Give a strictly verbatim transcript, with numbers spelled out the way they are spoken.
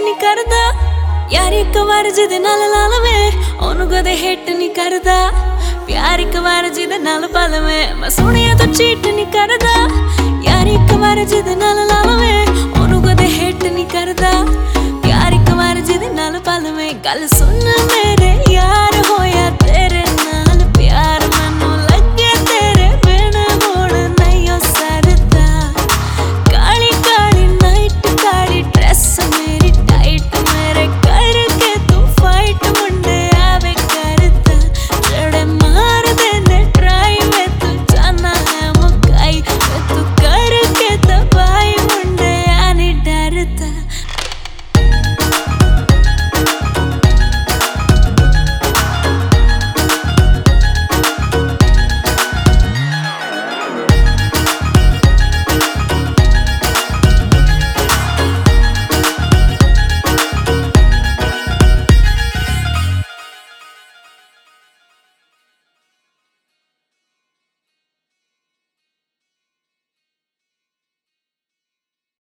नहीं करदा यार एक बार जिदे नाल ला लवे ओनू कदे हिट नहीं करदा प्यार एक बार जिदे नाल पा लवे मैं सुनिया तो चीट नहीं करदा यार एक बार जिदे नाल ला लवे ओनू कदे हिट नहीं करदा प्यार एक बार जिदे नाल पा लवे गल सुन